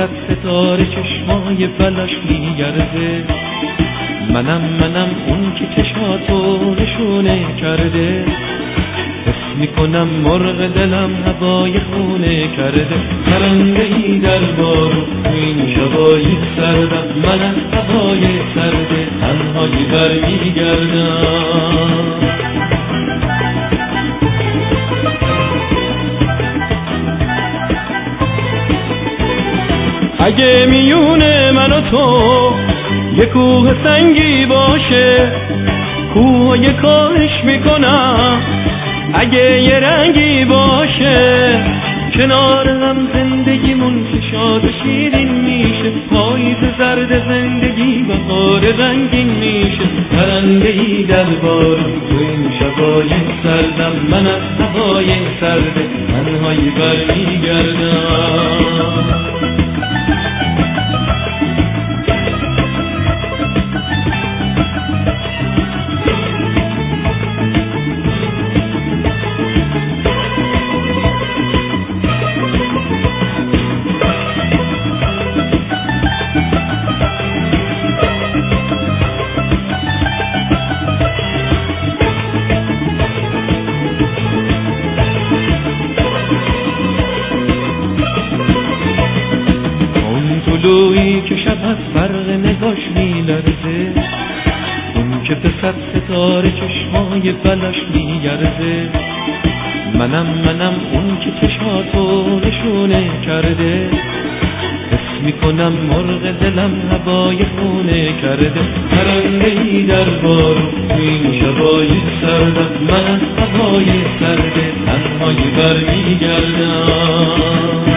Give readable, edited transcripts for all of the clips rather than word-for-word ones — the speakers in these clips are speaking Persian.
صد ستاره چشمای فلش میگرده. منم اون که چشاتو نشونه کرده. حس میکنم مرغ دلم هوای خونه کرده. پرنده‌ای در بارون تو این شبای سردم، من از هوای سرده تنهایی برمیگردم. اگه میون من و تو یه کوه سنگی باشه، کوه یه کاهش میکنم. اگه یه رنگی باشه کنار هم زندگیمون شاد و شیرین میشه. پاییز زرد زندگی بهار رنگین میشه. پرنده‌ای در بارون تو این شبای سردم، من از هوای سرده تنهایی برمیگردم. طلوعی که شب از فرق نگاش میلرزه، اون که به صد ستاره چشمای فلش میگرده. منم اون که چشاتو نشونه کرده. حس میکنم مرغ دلم هوای خونه کرده. پرنده‌ای در بارون تو این شبای سردم، من از هوای سرده تنهایی برمیگردم.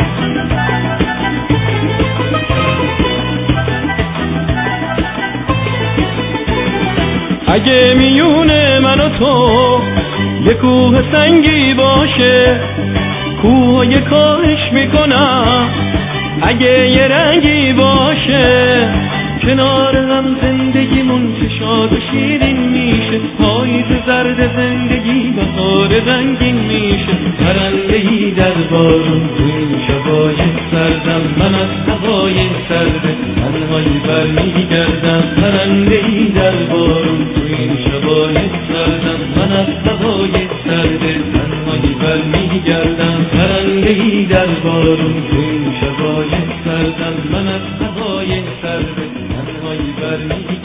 اگه میون من و تو یه کوه سنگی باشه، کوه یه کاهش میکنم. اگه یه رنگی باشه کنار هم زندگیمون شاد و شیرین میشه. پاییز زرد زندگی بهار رنگین میشه. پرنده‌ای در بارون تو این شبای سردم، من از هوای سرده تنهایی برمیگردم. پرنده‌ای در بارون تو این شبای سردم، من از هوای سرده تنهایی برمیگردم. پرنده‌ای در بارون تو این شبای سردم، من از هوای سرده تنهایی برمیگردم.